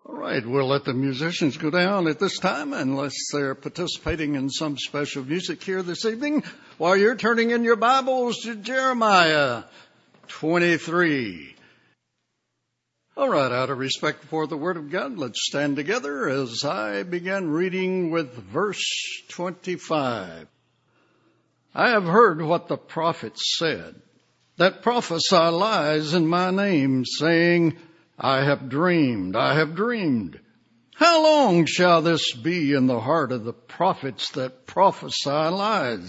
All right, we'll let the musicians go down at this time unless they're participating in some special music here this evening. While you're turning in your Bibles to Jeremiah 23. All right, out of respect for the Word of God, let's stand together as I begin reading with verse 25. I have heard what the prophets said, that prophesy lies in my name, saying, I have dreamed, I have dreamed. How long shall this be in the heart of the prophets that prophesy lies?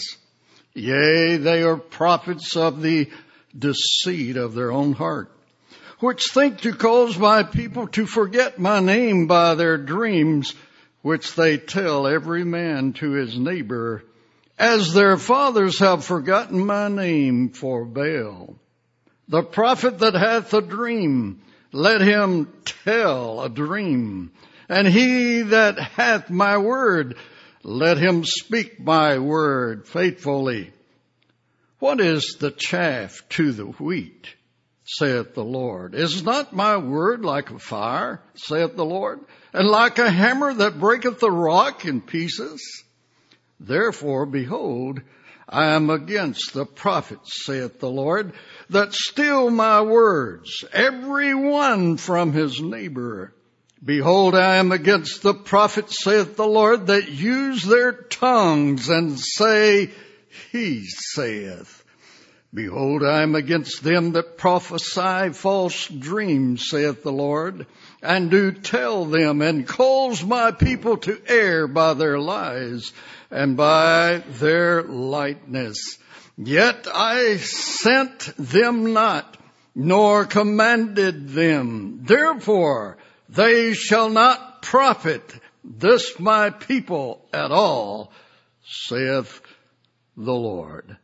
Yea, they are prophets of the deceit of their own heart, which think to cause my people to forget my name by their dreams, which they tell every man to his neighbor, as their fathers have forgotten my name for Baal. The prophet that hath a dream, let him tell a dream. And he that hath my word, let him speak my word faithfully. What is the chaff to the wheat, saith the Lord? Is not my word like a fire, saith the Lord, and like a hammer that breaketh the rock in pieces? Therefore, behold, I am against the prophets, saith the Lord, that steal my words, every one from his neighbor. Behold, I am against the prophets, saith the Lord, that use their tongues and say, he saith. Behold, I am against them that prophesy false dreams, saith the Lord, and do tell them, and cause my people to err by their lies and by their lightness. Yet I sent them not, nor commanded them. Therefore they shall not profit this my people at all, saith the Lord.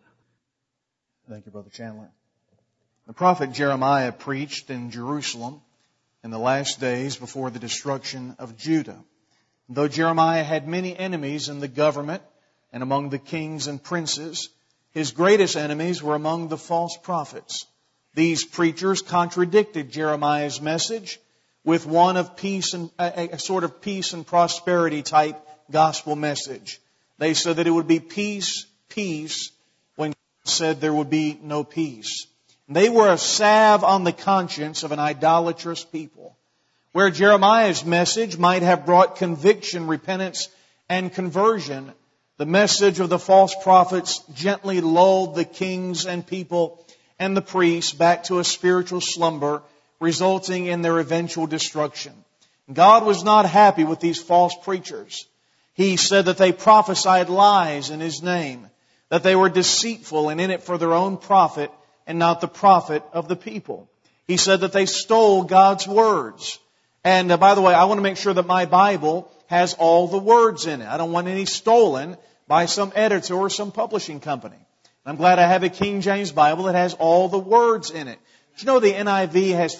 Thank you, Brother Chandler. The prophet Jeremiah preached in Jerusalem in the last days before the destruction of Judah. Though Jeremiah had many enemies in the government and among the kings and princes, his greatest enemies were among the false prophets. These preachers contradicted Jeremiah's message with one of peace and a sort of peace and prosperity type gospel message. They said that it would be peace, peace, when God said there would be no peace. They were a salve on the conscience of an idolatrous people. Where Jeremiah's message might have brought conviction, repentance, and conversion, the message of the false prophets gently lulled the kings and people and the priests back to a spiritual slumber, resulting in their eventual destruction. God was not happy with these false preachers. He said that they prophesied lies in His name, that they were deceitful and in it for their own profit and not the profit of the people. He said that they stole God's words. And by the way, I want to make sure that my Bible has all the words in it. I don't want any stolen by some editor or some publishing company. I'm glad I have a King James Bible that has all the words in it. Did you know the NIV has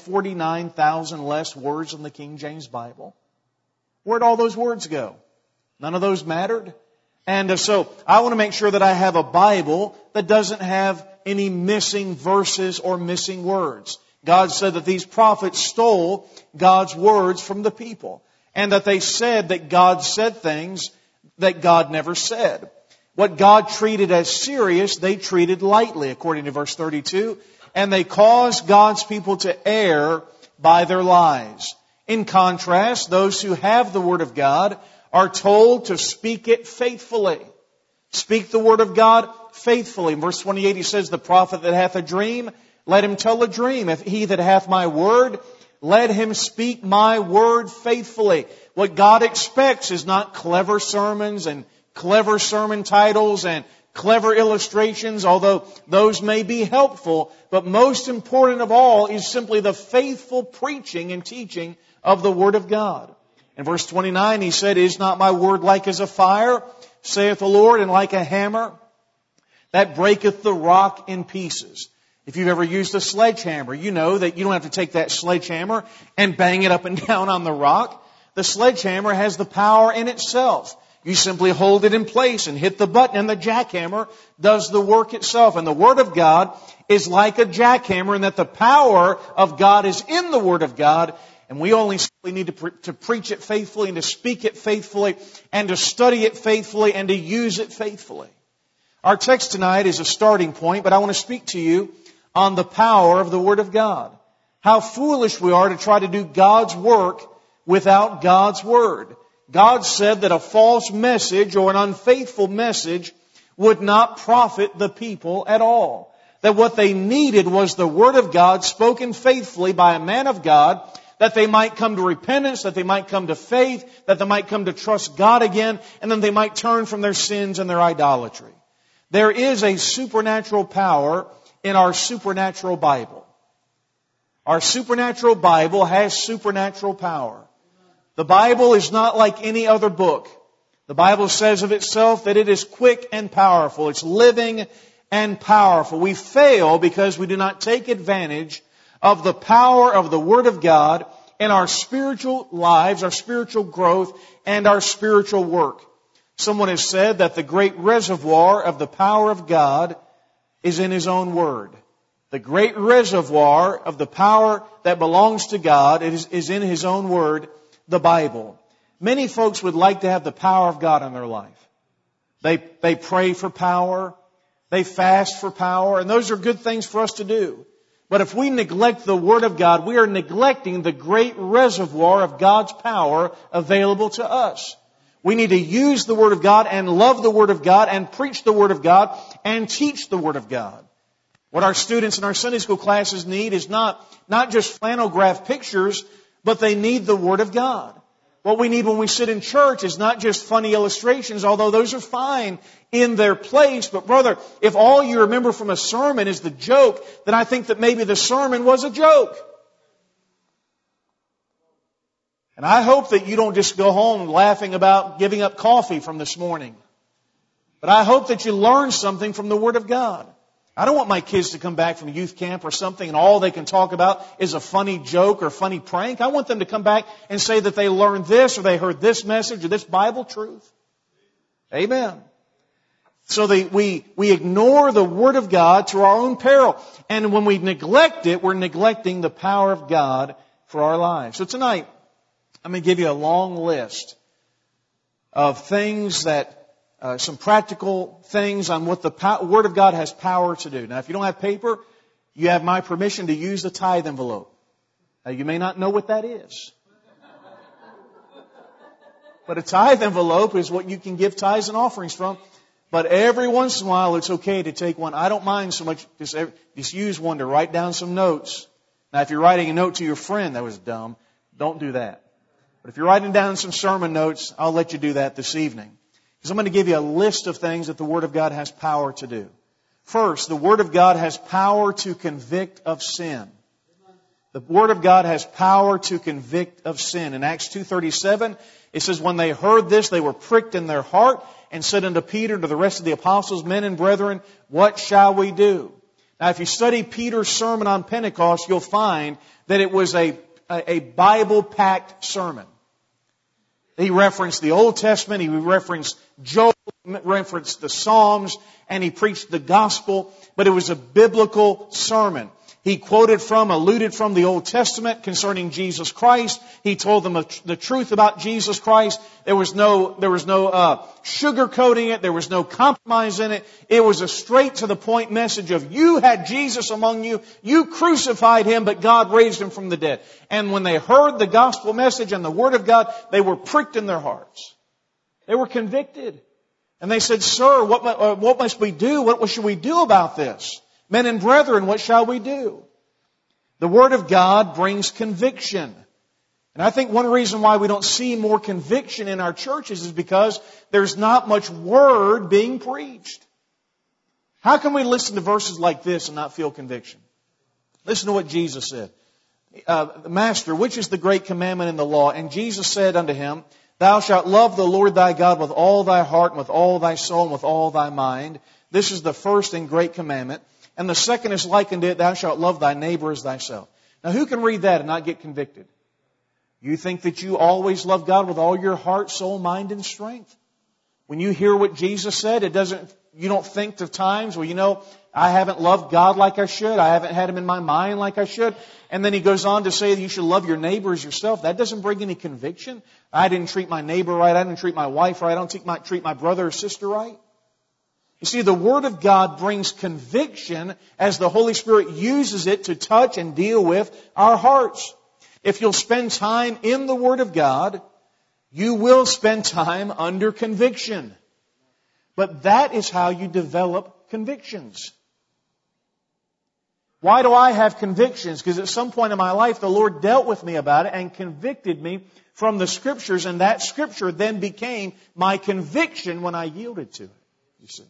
49,000 less words than the King James Bible? Where'd all those words go? None of those mattered? And so I want to make sure that I have a Bible that doesn't have any missing verses or missing words. God said that these prophets stole God's words from the people, and that they said that God said things that God never said. What God treated as serious, they treated lightly, according to verse 32, and they caused God's people to err by their lies. In contrast, those who have the Word of God are told to speak it faithfully. Speak the Word of God faithfully. In verse 28 he says, the prophet that hath a dream, let him tell a dream. If he that hath my word, let him speak my word faithfully. What God expects is not clever sermons and clever sermon titles and clever illustrations, although those may be helpful. But most important of all is simply the faithful preaching and teaching of the Word of God. In verse 29 he said, is not my word like as a fire, saith the Lord, and like a hammer that breaketh the rock in pieces? If you've ever used a sledgehammer, you know that you don't have to take that sledgehammer and bang it up and down on the rock. The sledgehammer has the power in itself. You simply hold it in place and hit the button, and the jackhammer does the work itself. And the Word of God is like a jackhammer in that the power of God is in the Word of God. And we only simply need to preach it faithfully and to speak it faithfully and to study it faithfully and to use it faithfully. Our text tonight is a starting point, but I want to speak to you on the power of the Word of God. How foolish we are to try to do God's work without God's Word. God said that a false message or an unfaithful message would not profit the people at all. That what they needed was the Word of God spoken faithfully by a man of God, that they might come to repentance, that they might come to faith, that they might come to trust God again, and then they might turn from their sins and their idolatry. There is a supernatural power in our supernatural Bible. Our supernatural Bible has supernatural power. The Bible is not like any other book. The Bible says of itself that it is quick and powerful. It's living and powerful. We fail because we do not take advantage of the power of the Word of God in our spiritual lives, our spiritual growth, and our spiritual work. Someone has said that the great reservoir of the power of God is in His own Word. The great reservoir of the power that belongs to God is in His own Word, the Bible. Many folks would like to have the power of God in their life. They pray for power. They fast for power. And those are good things for us to do. But if we neglect the Word of God, we are neglecting the great reservoir of God's power available to us. We need to use the Word of God and love the Word of God and preach the Word of God and teach the Word of God. What our students in our Sunday school classes need is not just flannel graph pictures, but they need the Word of God. What we need when we sit in church is not just funny illustrations, although those are fine in their place. But brother, if all you remember from a sermon is the joke, then I think that maybe the sermon was a joke. And I hope that you don't just go home laughing about giving up coffee from this morning. But I hope that you learn something from the Word of God. I don't want my kids to come back from youth camp or something and all they can talk about is a funny joke or funny prank. I want them to come back and say that they learned this or they heard this message or this Bible truth. Amen. So we ignore the Word of God to our own peril. And when we neglect it, we're neglecting the power of God for our lives. So tonight, I'm going to give you a long list of things that some practical things on what the Word of God has power to do. Now, if you don't have paper, you have my permission to use the tithe envelope. Now, you may not know what that is. But a tithe envelope is what you can give tithes and offerings from. But every once in a while, it's okay to take one. I don't mind so much. Just use one to write down some notes. Now, if you're writing a note to your friend, that was dumb. Don't do that. But if you're writing down some sermon notes, I'll let you do that this evening. Because I'm going to give you a list of things that the Word of God has power to do. First, the Word of God has power to convict of sin. The Word of God has power to convict of sin. In Acts 2:37, it says, when they heard this, they were pricked in their heart and said unto Peter and to the rest of the apostles, men and brethren, what shall we do? Now, if you study Peter's sermon on Pentecost, you'll find that it was a Bible-packed sermon. He referenced the Old Testament, he referenced Joel, referenced the Psalms, and he preached the gospel, but it was a biblical sermon. He alluded from the Old Testament concerning Jesus Christ. He told them the truth about Jesus Christ. There was no sugarcoating it. There was no compromise in it. It was a straight to the point message of you had Jesus among you. You crucified Him, but God raised Him from the dead. And when they heard the gospel message and the Word of God, they were pricked in their hearts. They were convicted. And they said, sir, what must we do? What should we do about this? Men and brethren, what shall we do? The Word of God brings conviction. And I think one reason why we don't see more conviction in our churches is because there's not much Word being preached. How can we listen to verses like this and not feel conviction? Listen to what Jesus said. Master, which is the great commandment in the law? And Jesus said unto him, thou shalt love the Lord thy God with all thy heart, and with all thy soul, and with all thy mind. This is the first and great commandment. And the second is like unto it, thou shalt love thy neighbor as thyself. Now, who can read that and not get convicted? You think that you always love God with all your heart, soul, mind, and strength? When you hear what Jesus said, it doesn't you don't think of times where, I haven't loved God like I should. I haven't had Him in my mind like I should. And then he goes on to say that you should love your neighbor as yourself. That doesn't bring any conviction. I didn't treat my neighbor right. I didn't treat my wife right. I don't treat my brother or sister right. You see, the Word of God brings conviction as the Holy Spirit uses it to touch and deal with our hearts. If you'll spend time in the Word of God, you will spend time under conviction. But that is how you develop convictions. Why do I have convictions? Because at some point in my life, the Lord dealt with me about it and convicted me from the Scriptures, and that Scripture then became my conviction when I yielded to it. You see.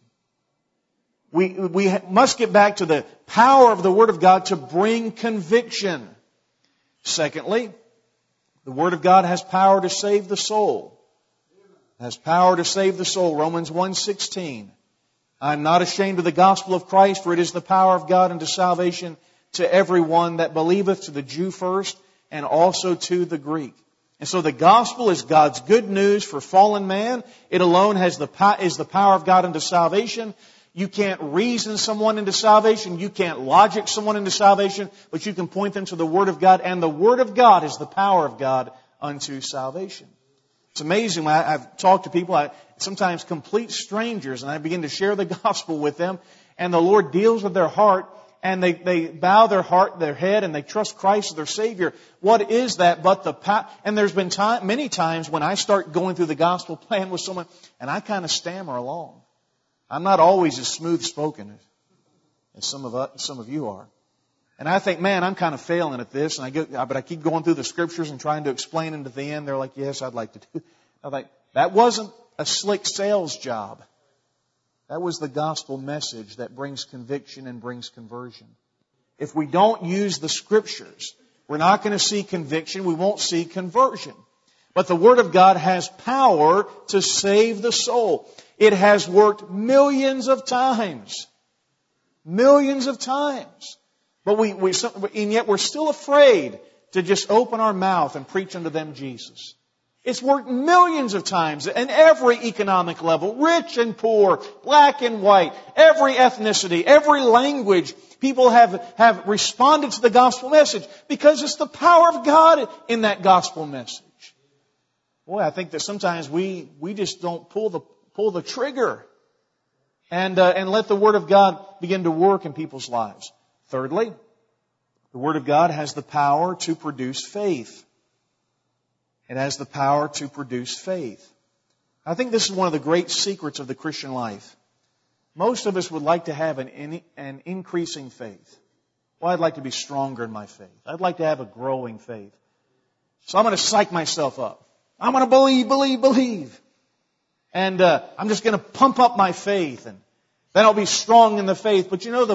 We must get back to the power of the Word of God to bring conviction. Secondly, the Word of God has power to save the soul. It has power to save the soul. Romans 1:16. I am not ashamed of the gospel of Christ, for it is the power of God unto salvation to everyone that believeth, to the Jew first, and also to the Greek. And so the gospel is God's good news for fallen man. It alone is the power of God unto salvation. You can't reason someone into salvation. You can't logic someone into salvation. But you can point them to the Word of God. And the Word of God is the power of God unto salvation. It's amazing when I've talked to people, sometimes complete strangers, and I begin to share the gospel with them. And the Lord deals with their heart. And they bow their head, and they trust Christ as their Savior. What is that but the power? And there's been many times when I start going through the gospel plan with someone, and I kind of stammer along. I'm not always as smooth-spoken as some of you are. And I think, man, I'm kind of failing at this. But I keep going through the Scriptures and trying to explain them to the end. They're like, yes, I'd like to do. I'm like, that wasn't a slick sales job. That was the gospel message that brings conviction and brings conversion. If we don't use the Scriptures, we're not going to see conviction. We won't see conversion. But the Word of God has power to save the soul. It has worked millions of times. Millions of times. But and yet we're still afraid to just open our mouth and preach unto them Jesus. It's worked millions of times in every economic level, rich and poor, black and white, every ethnicity, every language. People have responded to the gospel message because it's the power of God in that gospel message. Boy, I think that sometimes we just don't pull the trigger and let the Word of God begin to work in people's lives. Thirdly, the Word of God has the power to produce faith. It has the power to produce faith. I think this is one of the great secrets of the Christian life. Most of us would like to have an increasing faith. Well, I'd like to be stronger in my faith. I'd like to have a growing faith. So I'm going to psych myself up. I'm going to believe. And I'm just going to pump up my faith. And then I'll be strong in the faith. But the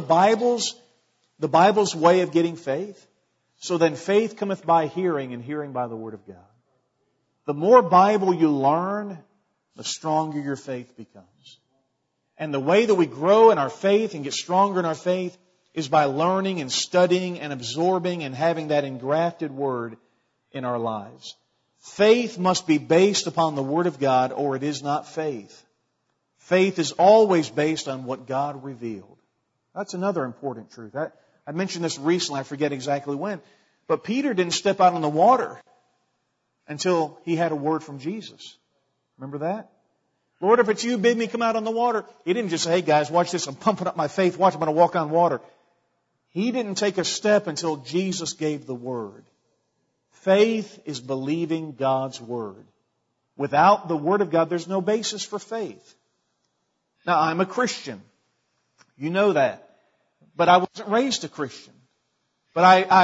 Bible's way of getting faith. So then faith cometh by hearing, and hearing by the Word of God. The more Bible you learn, the stronger your faith becomes. And the way that we grow in our faith and get stronger in our faith is by learning and studying and absorbing and having that engrafted Word in our lives. Faith must be based upon the Word of God, or it is not faith. Faith is always based on what God revealed. That's another important truth. I mentioned this recently, I forget exactly when. But Peter didn't step out on the water until he had a word from Jesus. Remember that? Lord, if it's you, bid me come out on the water. He didn't just say, hey guys, watch this, I'm pumping up my faith, watch, I'm going to walk on water. He didn't take a step until Jesus gave the word. Faith is believing God's Word. Without the Word of God, there's no basis for faith. Now, I'm a Christian. You know that. But I wasn't raised a Christian. But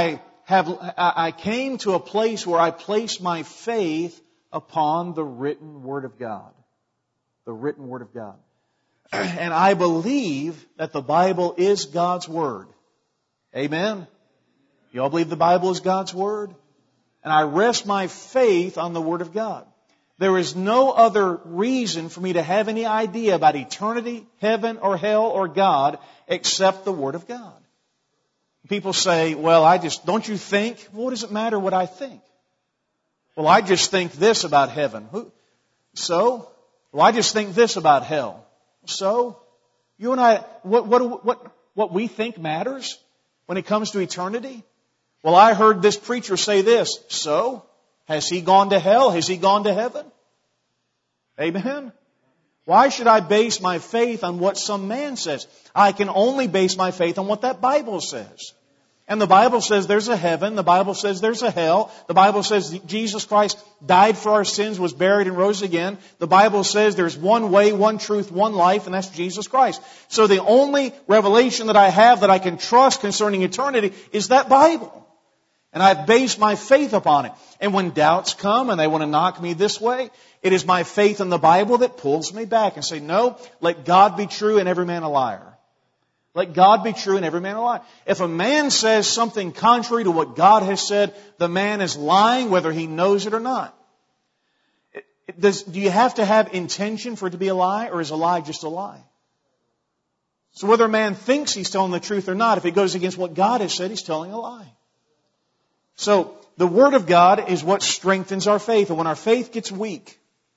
I came to a place where I place my faith upon the written Word of God. The written Word of God. And I believe that the Bible is God's Word. Amen? You all believe the Bible is God's Word? And I rest my faith on the Word of God. There is no other reason for me to have any idea about eternity, heaven or hell or God, except the Word of God. People say, well, don't you think? Well, what does it matter what I think? Well, I just think this about heaven. So? Well, I just think this about hell. So? You and I, what we think matters when it comes to eternity? Well, I heard this preacher say this. So? Has he gone to hell? Has he gone to heaven? Amen? Why should I base my faith on what some man says? I can only base my faith on what that Bible says. And the Bible says there's a heaven. The Bible says there's a hell. The Bible says Jesus Christ died for our sins, was buried, and rose again. The Bible says there's one way, one truth, one life, and that's Jesus Christ. So the only revelation that I have that I can trust concerning eternity is that Bible. And I've based my faith upon it. And when doubts come and they want to knock me this way, it is my faith in the Bible that pulls me back and say, no, let God be true and every man a liar. Let God be true and every man a liar. If a man says something contrary to what God has said, the man is lying whether he knows it or not. Do you have to have intention for it to be a lie, or is a lie just a lie? So whether a man thinks he's telling the truth or not, if it goes against what God has said, he's telling a lie. So the Word of God is what strengthens our faith. And when our faith gets weak,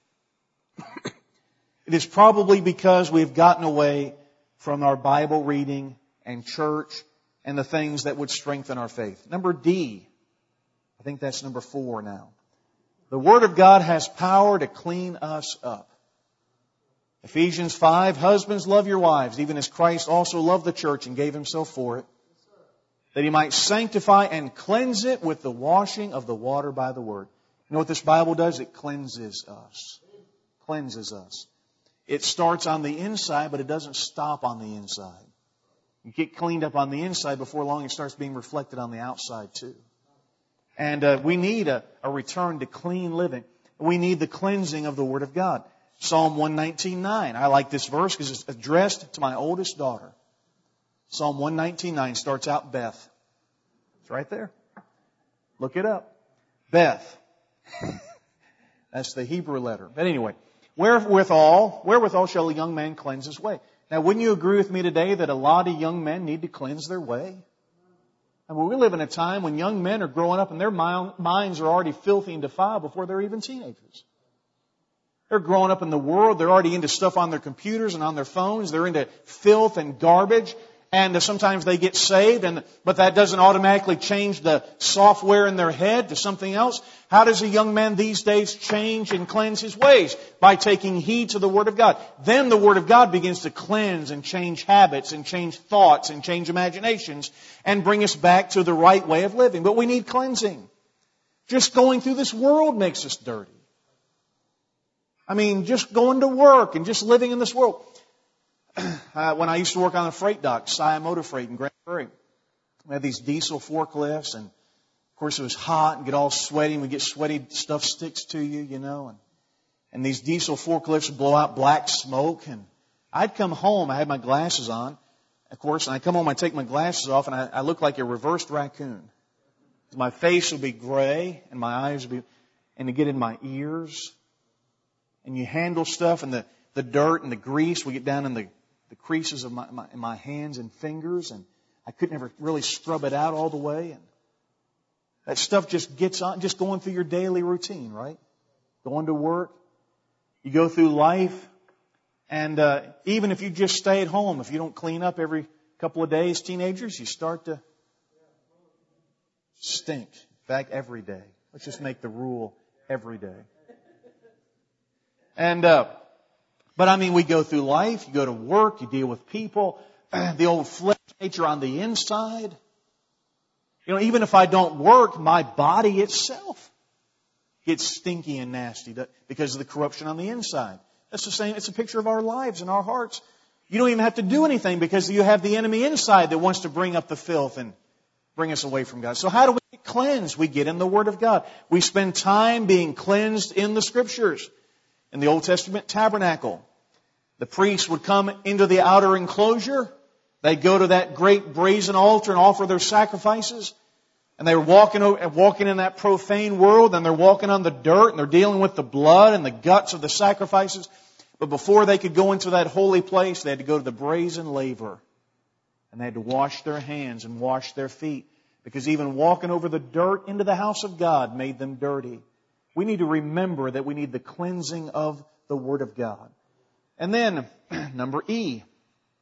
it is probably because we've gotten away from our Bible reading and church and the things that would strengthen our faith. Number D. I think that's number 4 now. The Word of God has power to clean us up. Ephesians 5, husbands, love your wives, even as Christ also loved the church and gave Himself for it, that He might sanctify and cleanse it with the washing of the water by the Word. You know what this Bible does? It cleanses us. Cleanses us. It starts on the inside, but it doesn't stop on the inside. You get cleaned up on the inside, before long it starts being reflected on the outside too. And we need a return to clean living. We need the cleansing of the Word of God. Psalm 119:9. I like this verse because it's addressed to my oldest daughter. Psalm 119:9 starts out Beth. It's right there. Look it up. Beth. That's the Hebrew letter. But anyway, wherewithal shall a young man cleanse his way? Now, wouldn't you agree with me today that a lot of young men need to cleanse their way? I mean, we live in a time when young men are growing up and their minds are already filthy and defiled before they're even teenagers. They're growing up in the world. They're already into stuff on their computers and on their phones. They're into filth and garbage. And sometimes they get saved, but that doesn't automatically change the software in their head to something else. How does a young man these days change and cleanse his ways? By taking heed to the Word of God. Then the Word of God begins to cleanse and change habits and change thoughts and change imaginations and bring us back to the right way of living. But we need cleansing. Just going through this world makes us dirty. I mean, just going to work and just living in this world. When I used to work on the freight dock, Sia Motor Freight in Grand Prairie, we had these diesel forklifts, and of course it was hot and get all sweaty, and we get sweaty, stuff sticks to you, you know, and these diesel forklifts would blow out black smoke, and I'd come home, I had my glasses on, of course, and I'd come home, I'd take my glasses off, and I looked like a reversed raccoon. My face would be gray, and my eyes would be, and it'd get in my ears, and you handle stuff, and the dirt and the grease would get down in the creases of my hands and fingers, and I couldn't ever really scrub it out all the way. And that stuff just gets on, just going through your daily routine, right? Going to work. You go through life, and even if you just stay at home, if you don't clean up every couple of days, teenagers, you start to stink. In fact, every day. Let's just make the rule every day. And but I mean, we go through life, you go to work, you deal with people, the old flesh nature on the inside. You know, even if I don't work, my body itself gets stinky and nasty because of the corruption on the inside. That's the same, it's a picture of our lives and our hearts. You don't even have to do anything because you have the enemy inside that wants to bring up the filth and bring us away from God. So how do we get cleansed? We get in the Word of God. We spend time being cleansed in the Scriptures. In the Old Testament tabernacle, the priests would come into the outer enclosure. They'd go to that great brazen altar and offer their sacrifices. And they were walking in that profane world, and they're walking on the dirt, and they're dealing with the blood and the guts of the sacrifices. But before they could go into that holy place, they had to go to the brazen laver. And they had to wash their hands and wash their feet. Because even walking over the dirt into the house of God made them dirty. We need to remember that we need the cleansing of the Word of God. And then, number E,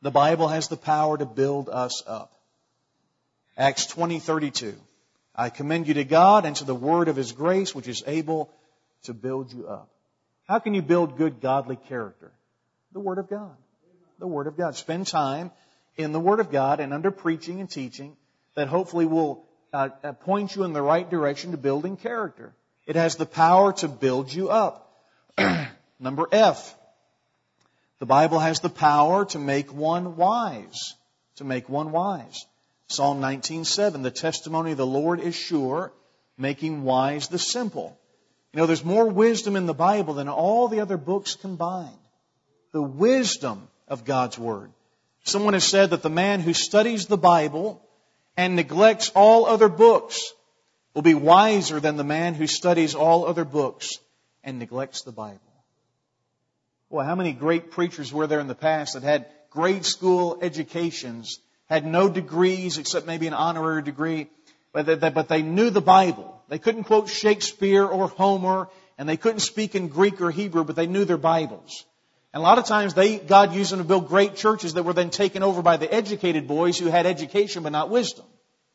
The Bible has the power to build us up. Acts 20:32. I commend you to God and to the word of His grace, which is able to build you up. How can you build good, godly character? The Word of God. The Word of God. Spend time in the Word of God and under preaching and teaching that hopefully will point you in the right direction to building character. It has the power to build you up. Number F. The Bible has the power to make one wise. To make one wise. Psalm 19:7. The testimony of the Lord is sure, making wise the simple. You know, there's more wisdom in the Bible than all the other books combined. The wisdom of God's Word. Someone has said that the man who studies the Bible and neglects all other books will be wiser than the man who studies all other books and neglects the Bible. Well, how many great preachers were there in the past that had grade school educations, had no degrees except maybe an honorary degree, but they knew the Bible. They couldn't quote Shakespeare or Homer, and they couldn't speak in Greek or Hebrew, but they knew their Bibles. And a lot of times God used them to build great churches that were then taken over by the educated boys who had education but not wisdom.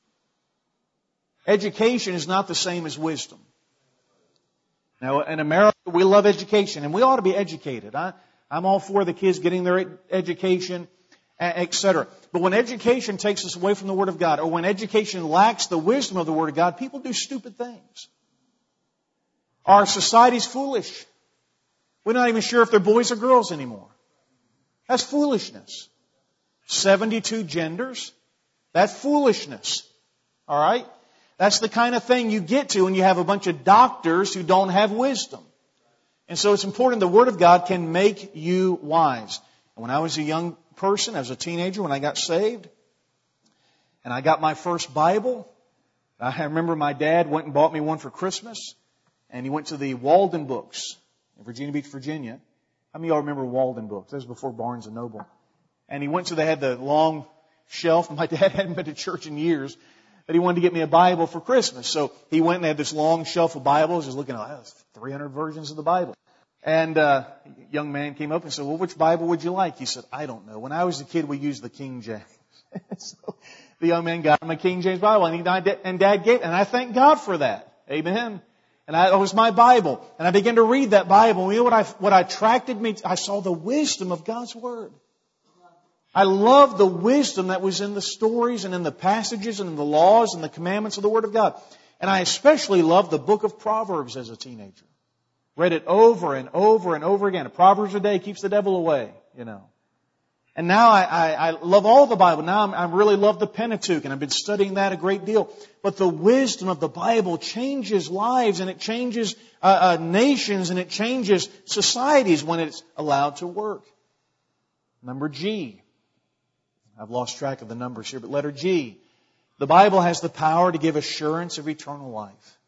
Education is not the same as wisdom. Now, in America, we love education, and we ought to be educated. I'm all for the kids getting their education, etc. But when education takes us away from the Word of God, or when education lacks the wisdom of the Word of God, people do stupid things. Our society's foolish. We're not even sure if they're boys or girls anymore. That's foolishness. 72 genders? That's foolishness. All right? That's the kind of thing you get to when you have a bunch of doctors who don't have wisdom. And so it's important the Word of God can make you wise. And when I was a young person, I was a teenager when I got saved, and I got my first Bible. I remember my dad went and bought me one for Christmas, and he went to the Walden Books in Virginia Beach, Virginia. How many of y'all remember Walden Books? That was before Barnes & Noble. And he went to, they had the long shelf. My dad hadn't been to church in years, but he wanted to get me a Bible for Christmas. So he went and had this long shelf of Bibles. He was looking at 300 versions of the Bible. And a young man came up and said, well, which Bible would you like? He said, I don't know. When I was a kid, we used the King James. So the young man got him a King James Bible, and Dad gave it. And I thank God for that. Amen. And it was my Bible. And I began to read that Bible. And you know what attracted me? I saw the wisdom of God's Word. I loved the wisdom that was in the stories and in the passages and in the laws and the commandments of the Word of God. And I especially loved the book of Proverbs as a teenager. Read it over and over and over again. A Proverbs a day keeps the devil away, you know. And now I love all the Bible. Now I really love the Pentateuch, and I've been studying that a great deal. But the wisdom of the Bible changes lives, and it changes nations, and it changes societies when it's allowed to work. Number G. I've lost track of the numbers here, but letter G. The Bible has the power to give assurance of eternal life.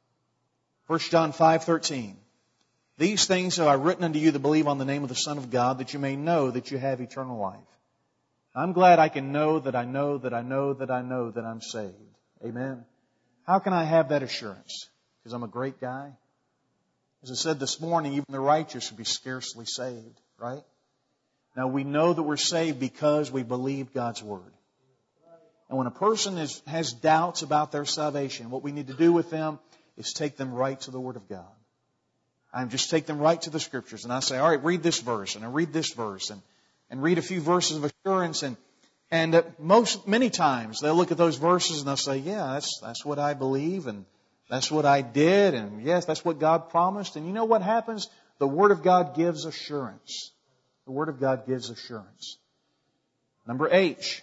1 John 5:13. These things have I written unto you that believe on the name of the Son of God, that you may know that you have eternal life. I'm glad I can know that I know that I know that I know that I'm saved. Amen. How can I have that assurance? Because I'm a great guy? As I said this morning, even the righteous would be scarcely saved, right? Now we know that we're saved because we believe God's Word. And when a person has doubts about their salvation, what we need to do with them is take them right to the Word of God. I just take them right to the Scriptures, and I say, all right, read this verse, and I read this verse, and read a few verses of assurance, and many times they'll look at those verses and they'll say, yeah, that's what I believe, and that's what I did, and yes, that's what God promised. And you know what happens? The Word of God gives assurance. The Word of God gives assurance. Number H.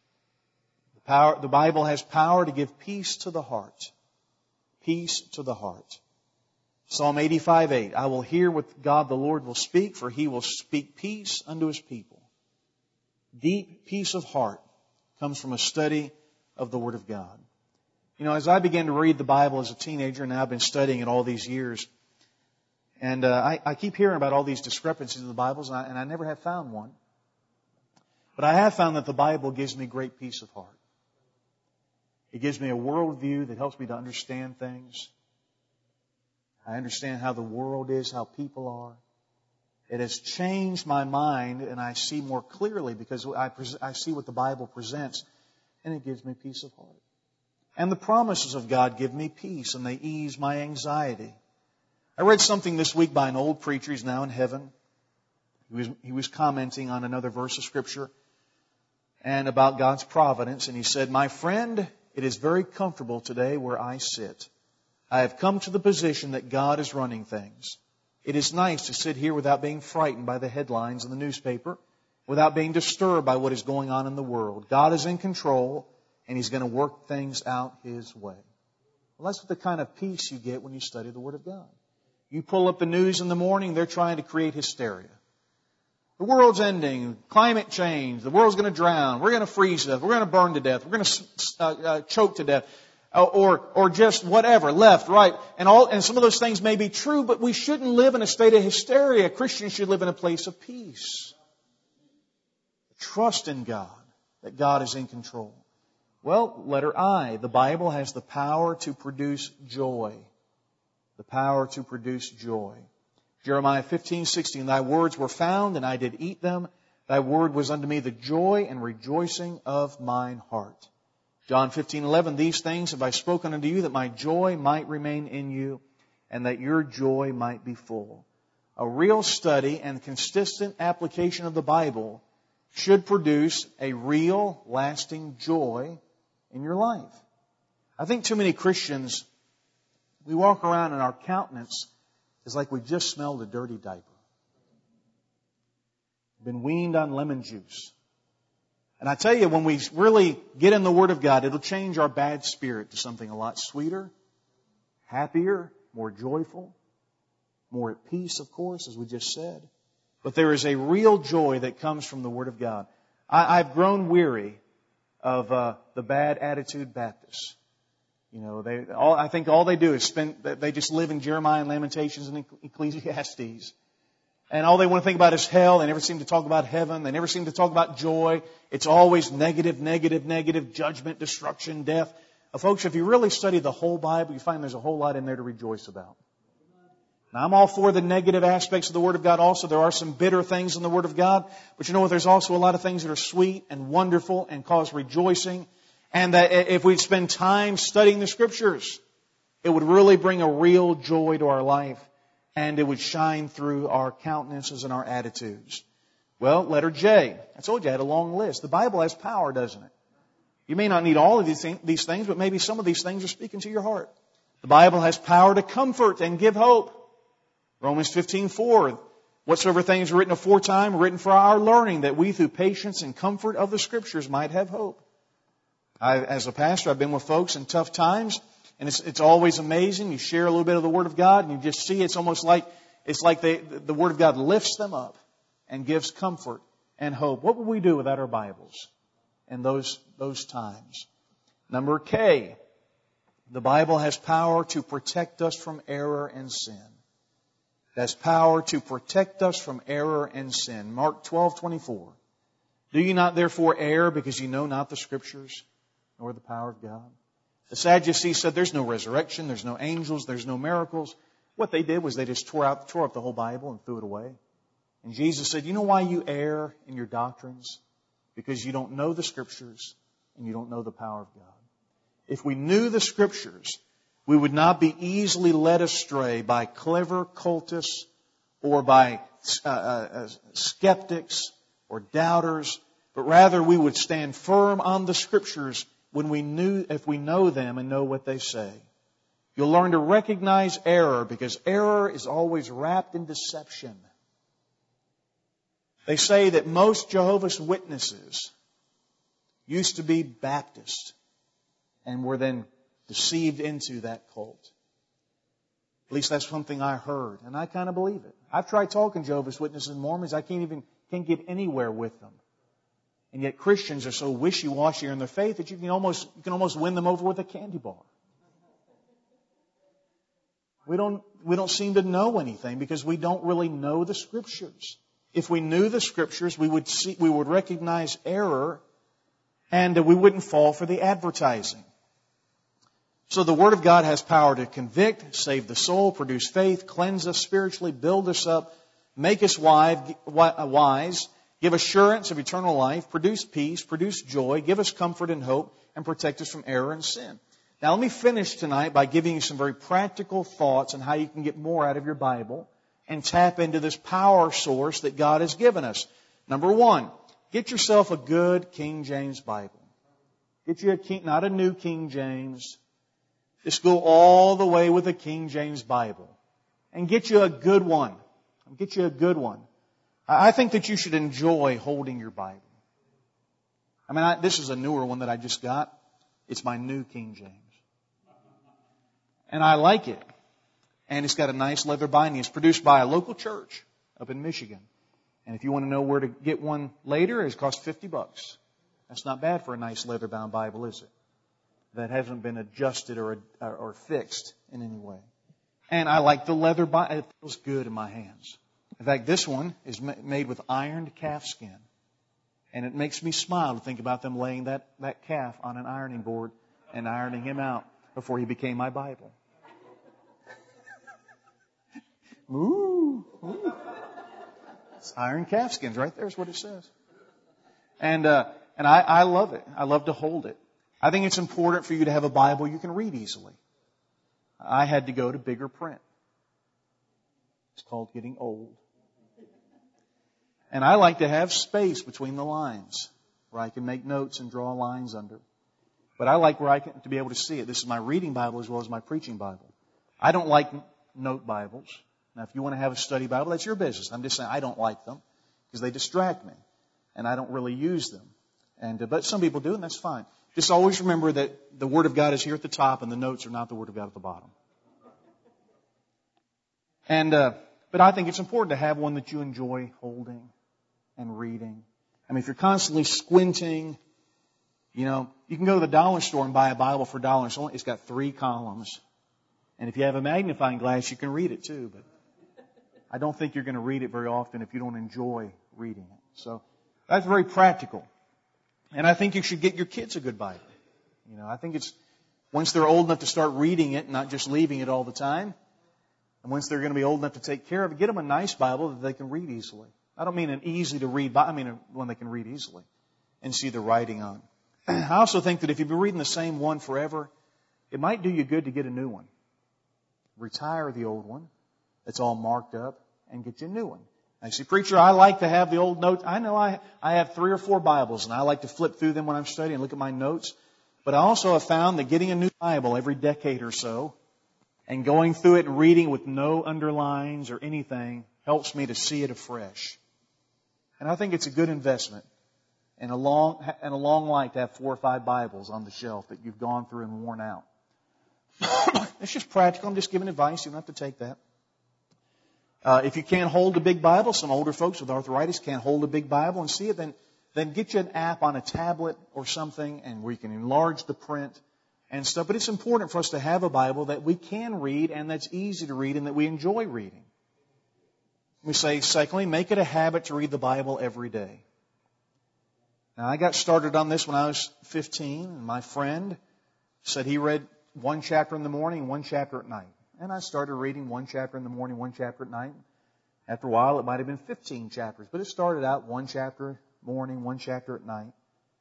The Bible has power to give peace to the heart. Peace to the heart. Psalm 85:8. I will hear what God the Lord will speak, for He will speak peace unto His people. Deep peace of heart comes from a study of the Word of God. You know, as I began to read the Bible as a teenager, and now I've been studying it all these years, and I keep hearing about all these discrepancies in the Bibles, and I never have found one. But I have found that the Bible gives me great peace of heart. It gives me a worldview that helps me to understand things. I understand how the world is, how people are. It has changed my mind, and I see more clearly because I see what the Bible presents, and it gives me peace of heart. And the promises of God give me peace, and they ease my anxiety. I read something this week by an old preacher. He's now in heaven. He was commenting on another verse of Scripture and about God's providence, and he said, "My friend, it is very comfortable today where I sit. I have come to the position that God is running things. It is nice to sit here without being frightened by the headlines in the newspaper, without being disturbed by what is going on in the world. God is in control, and He's going to work things out His way." Well, that's the kind of peace you get when you study the Word of God. You pull up the news in the morning, they're trying to create hysteria. The world's ending, climate change, the world's going to drown, we're going to freeze to death, we're going to burn to death, we're going to choke to death. Or just whatever, left, right, and some of those things may be true, but we shouldn't live in a state of hysteria. Christians should live in a place of peace. Trust in God, that God is in control. Well, letter I, the Bible has the power to produce joy. The power to produce joy. Jeremiah 15:16, "Thy words were found, and I did eat them. Thy word was unto me the joy and rejoicing of mine heart." John 15:11, "These things have I spoken unto you, that my joy might remain in you, and that your joy might be full." A real study and consistent application of the Bible should produce a real, lasting joy in your life. I think too many Christians, we walk around and our countenance is like we just smelled a dirty diaper. Been weaned on lemon juice. And I tell you, when we really get in the Word of God, it'll change our bad spirit to something a lot sweeter, happier, more joyful, more at peace, of course, as we just said. But there is a real joy that comes from the Word of God. I've grown weary of the bad attitude Baptists. You know, I think all they do is they just live in Jeremiah and Lamentations and Ecclesiastes. And all they want to think about is hell. They never seem to talk about heaven. They never seem to talk about joy. It's always negative, negative, negative, judgment, destruction, death. Folks, if you really study the whole Bible, you find there's a whole lot in there to rejoice about. Now, I'm all for the negative aspects of the Word of God also. There are some bitter things in the Word of God. But you know what? There's also a lot of things that are sweet and wonderful and cause rejoicing. And that if we spend time studying the Scriptures, it would really bring a real joy to our life. And it would shine through our countenances and our attitudes. Well, letter J. I told you I had a long list. The Bible has power, doesn't it? You may not need all of these things, but maybe some of these things are speaking to your heart. The Bible has power to comfort and give hope. Romans 15:4. "Whatsoever things are written aforetime, written for our learning, that we through patience and comfort of the Scriptures might have hope." As a pastor, I've been with folks in tough times. And it's always amazing. You share a little bit of the Word of God and you just see it's almost like the Word of God lifts them up and gives comfort and hope. What would we do without our Bibles in those times? Number K, the Bible has power to protect us from error and sin. It has power to protect us from error and sin. Mark 12:24. "Do you not therefore err because you know not the Scriptures nor the power of God?" The Sadducees said there's no resurrection, there's no angels, there's no miracles. What they did was they just tore up the whole Bible and threw it away. And Jesus said, you know why you err in your doctrines? Because you don't know the Scriptures and you don't know the power of God. If we knew the Scriptures, we would not be easily led astray by clever cultists or by skeptics or doubters, but rather we would stand firm on the Scriptures if we know them and know what they say. You'll learn to recognize error because error is always wrapped in deception. They say that most Jehovah's Witnesses used to be Baptist and were then deceived into that cult. At least that's something I heard, and I kind of believe it. I've tried talking to Jehovah's Witnesses and Mormons. I can't get anywhere with them. And yet Christians are so wishy-washy in their faith that you can almost win them over with a candy bar. We don't seem to know anything because we don't really know the Scriptures. If we knew the Scriptures, we would recognize error and we wouldn't fall for the advertising. So the Word of God has power to convict, save the soul, produce faith, cleanse us spiritually, build us up. make us wise, give assurance of eternal life, produce peace, produce joy, give us comfort and hope, and protect us from error and sin. Now let me finish tonight by giving you some very practical thoughts on how you can get more out of your Bible and tap into this power source that God has given us. Number one, get yourself a good King James Bible. Get you not a new King James. Just go all the way with a King James Bible. And get you a good one. Get you a good one. I think that you should enjoy holding your Bible. This is a newer one that I just got. It's my new King James. And I like it. And it's got a nice leather binding. It's produced by a local church up in Michigan. And if you want to know where to get one later, it costs $50. That's not bad for a nice leather-bound Bible, is it? That hasn't been adjusted or fixed in any way. And I like the leather binding. It feels good in my hands. In fact, this one is made with ironed calf skin. And it makes me smile to think about them laying that calf on an ironing board and ironing him out before he became my Bible. Ooh. It's iron calfskins right there is what it says. And I love it. I love to hold it. I think it's important for you to have a Bible you can read easily. I had to go to bigger print. It's called getting old. And I like to have space between the lines where I can make notes and draw lines under. But I like to be able to see it. This is my reading Bible as well as my preaching Bible. I don't like note Bibles. Now, if you want to have a study Bible, that's your business. I'm just saying I don't like them because they distract me, and I don't really use them. But some people do, and that's fine. Just always remember that the Word of God is here at the top, and the notes are not the Word of God at the bottom. But I think it's important to have one that you enjoy holding and reading. If you're constantly squinting, you can go to the dollar store and buy a Bible for $1. It's got 3 columns. And if you have a magnifying glass, you can read it too. But I don't think you're going to read it very often if you don't enjoy reading it. So that's very practical. And I think you should get your kids a good Bible. I think it's once they're old enough to start reading it and not just leaving it all the time. And once they're going to be old enough to take care of it, get them a nice Bible that they can read easily. I don't mean an easy to read Bible. I mean one they can read easily and see the writing on. I also think that if you've been reading the same one forever, it might do you good to get a new one. Retire the old one that's all marked up and get you a new one. I say, preacher, I like to have the old notes. I know I have 3 or 4 Bibles, and I like to flip through them when I'm studying and look at my notes. But I also have found that getting a new Bible every decade or so and going through it and reading with no underlines or anything helps me to see it afresh. And I think it's a good investment and a long life to have 4 or 5 Bibles on the shelf that you've gone through and worn out. It's just practical. I'm just giving advice. You don't have to take that. If you can't hold a big Bible, some older folks with arthritis can't hold a big Bible and see it, then get you an app on a tablet or something and where you can enlarge the print and stuff. But it's important for us to have a Bible that we can read and that's easy to read and that we enjoy reading. We say, secondly, make it a habit to read the Bible every day. Now, I got started on this when I was 15, and my friend said he read 1 chapter in the morning, 1 chapter at night. And I started reading 1 chapter in the morning, 1 chapter at night. After a while, it might have been 15 chapters, but it started out 1 chapter morning, 1 chapter at night.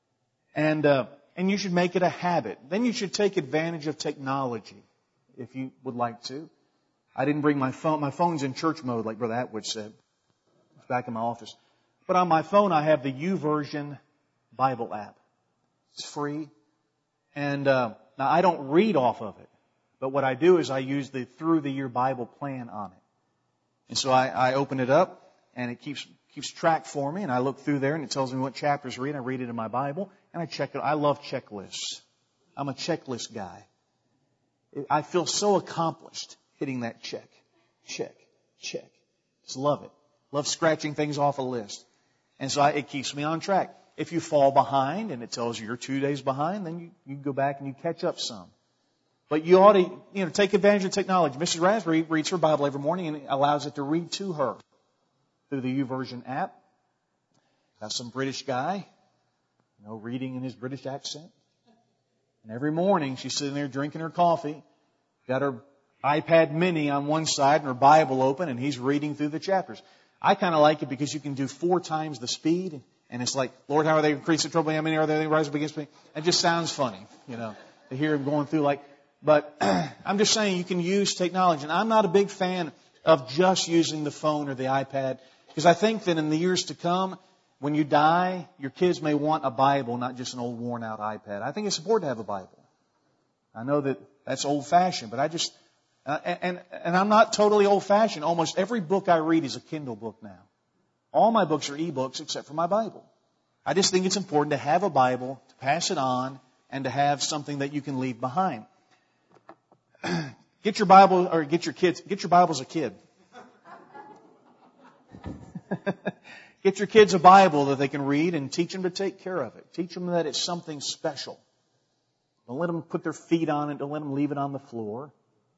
And you should make it a habit. Then you should take advantage of technology, if you would like to. I didn't bring my phone. My phone's in church mode, like Brother Atwood said. It's back in my office. But on my phone, I have the YouVersion Bible app. It's free. And now I don't read off of it. But what I do is I use the Through the Year Bible plan on it. And so I open it up, and it keeps track for me, and I look through there, and it tells me what chapters to read. I read it in my Bible, and I check it. I love checklists. I'm a checklist guy. I feel so accomplished hitting that check. Just love it. Love scratching things off a list. And so it keeps me on track. If you fall behind, and it tells you you're 2 days behind, then you go back and you catch up some. But you ought to, take advantage of technology. Mrs. Raspberry reads her Bible every morning, and it allows it to read to her through the YouVersion app. Got some British guy, reading in his British accent. And every morning she's sitting there drinking her coffee, got her iPad mini on one side and her Bible open, and he's reading through the chapters. I kind of like it because you can do 4 times the speed. And it's like, Lord, how are they increasing trouble? How many are they rise up against me? It just sounds funny, to hear him going through but I'm just saying you can use technology. And I'm not a big fan of just using the phone or the iPad, because I think that in the years to come, when you die, your kids may want a Bible, not just an old worn out iPad. I think it's important to have a Bible. I know that that's old fashioned, but I just, and I'm not totally old fashioned. Almost every book I read is a Kindle book now. All my books are e-books except for my Bible. I just think it's important to have a Bible, to pass it on, and to have something that you can leave behind. Get your Bible, or get your Bible as a kid. Get your kids a Bible that they can read and teach them to take care of it. Teach them that it's something special. Don't let them put their feet on it. Don't let them leave it on the floor.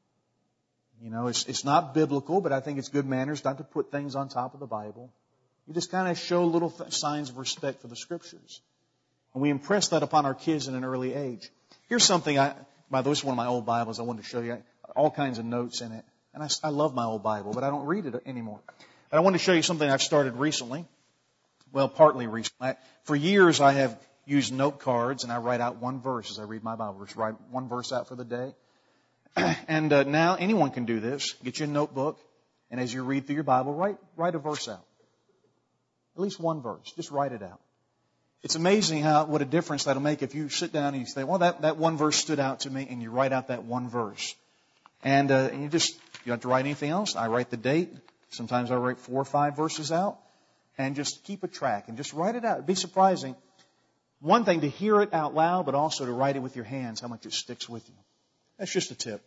It's not biblical, but I think it's good manners not to put things on top of the Bible. You just kind of show little signs of respect for the Scriptures. And we impress that upon our kids in an early age. Here's something, by the way, this is one of my old Bibles I wanted to show you. All kinds of notes in it. And I love my old Bible, but I don't read it anymore. But I want to show you something I've started recently. Well, partly recently. For years I have used note cards, and I write out one verse as I read my Bible. Just write one verse out for the day. And now anyone can do this. Get you a notebook, and as you read through your Bible, write a verse out. At least one verse. Just write it out. It's amazing what a difference that'll make if you sit down and you say, well, that one verse stood out to me, and you write out that one verse. And you don't have to write anything else. I write the date. Sometimes I write 4 or 5 verses out, and just keep a track and just write it out. It'd be surprising. One thing to hear it out loud, but also to write it with your hands, how much it sticks with you. That's just a tip.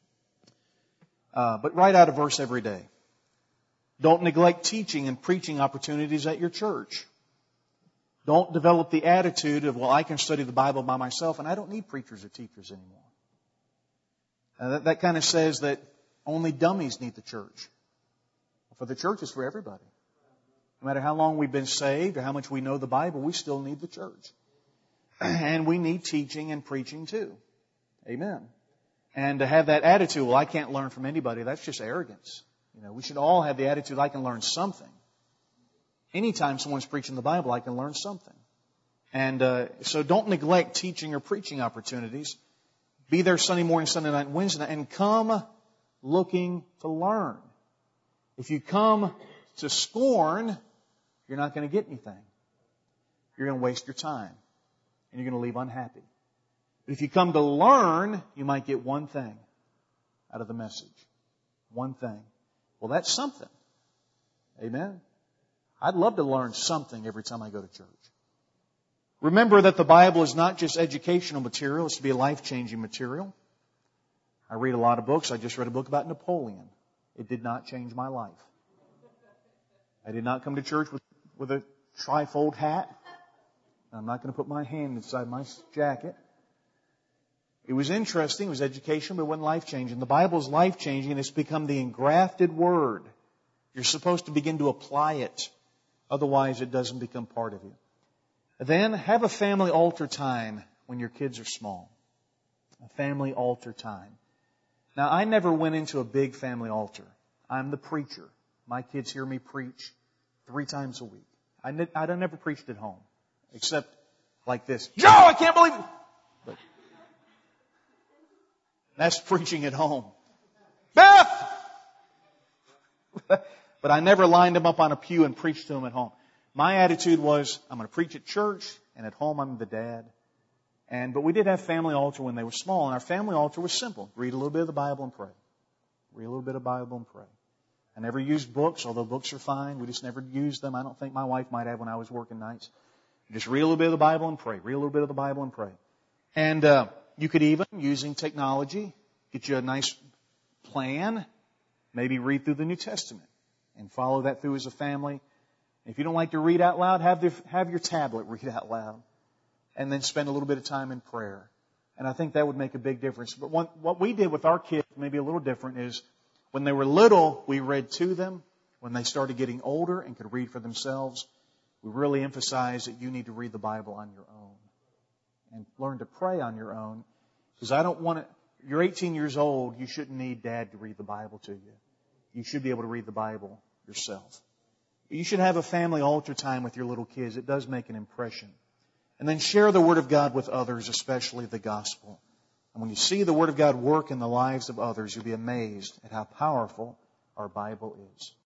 But write out a verse every day. Don't neglect teaching and preaching opportunities at your church. Don't develop the attitude of, well, I can study the Bible by myself and I don't need preachers or teachers anymore. That kind of says that only dummies need the church. For the church is for everybody. No matter how long we've been saved or how much we know the Bible, we still need the church. And we need teaching and preaching too. Amen. And to have that attitude, well, I can't learn from anybody, that's just arrogance. We should all have the attitude, I can learn something. Anytime someone's preaching the Bible, I can learn something. And so don't neglect teaching or preaching opportunities. Be there Sunday morning, Sunday night, and Wednesday night, and come looking to learn. If you come to scorn, you're not going to get anything. You're going to waste your time. And you're going to leave unhappy. But if you come to learn, you might get one thing out of the message. One thing. Well, that's something. Amen? I'd love to learn something every time I go to church. Remember that the Bible is not just educational material. It's to be a life-changing material. I read a lot of books. I just read a book about Napoleon. It did not change my life. I did not come to church with a trifold hat. I'm not going to put my hand inside my jacket. It was interesting. It was educational, but it wasn't life-changing. The Bible is life-changing, and it's become the engrafted Word. You're supposed to begin to apply it. Otherwise, it doesn't become part of you. Then have a family altar time when your kids are small. A family altar time. Now, I never went into a big family altar. I'm the preacher. My kids hear me preach 3 times a week. I never preached at home, except like this. Joe, I can't believe it! But that's preaching at home. Beth! But I never lined them up on a pew and preached to them at home. My attitude was, I'm going to preach at church, and at home I'm the dad. But we did have family altar when they were small, and our family altar was simple. Read a little bit of the Bible and pray. Read a little bit of the Bible and pray. I never used books, although books are fine. We just never used them. I don't think my wife might have when I was working nights. Just read a little bit of the Bible and pray. Read a little bit of the Bible and pray. And you could even, using technology, get you a nice plan. Maybe read through the New Testament and follow that through as a family. If you don't like to read out loud, have your tablet read out loud. And then spend a little bit of time in prayer. And I think that would make a big difference. But what we did with our kids, maybe a little different, is when they were little, we read to them. When they started getting older and could read for themselves, we really emphasized that you need to read the Bible on your own. And learn to pray on your own. Because I don't want to... You're 18 years old, you shouldn't need Dad to read the Bible to you. You should be able to read the Bible yourself. You should have a family altar time with your little kids. It does make an impression. And then share the Word of God with others, especially the gospel. And when you see the Word of God work in the lives of others, you'll be amazed at how powerful our Bible is.